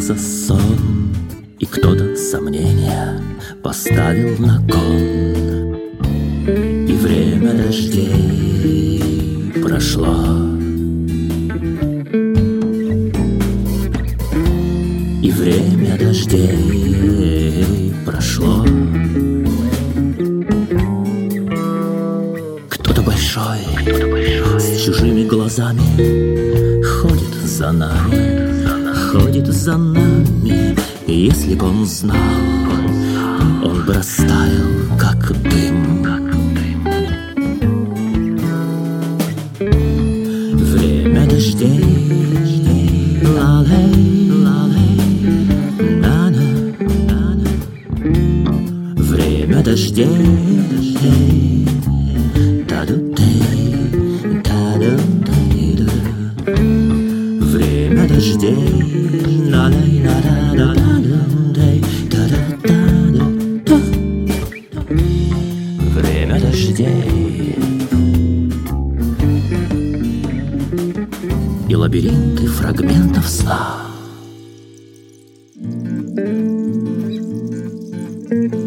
кончился сон, и кто-то сомнения поставил на кон. И время дождей прошло, и время дождей прошло. Кто-то большой, с чужими глазами ходит за нами, ходит за нами. Если б он знал, он бы растаял, как дым. Время дождей, ла-лей, ла-лей, на-на, на-на. Время дождей, та-ду-тей, та-ду-тей-ду. Время дождей, ла-лей-ла-ла-ла-ла-лей, та-да-та-да-та. Время дождей и лабиринты фрагментов сна.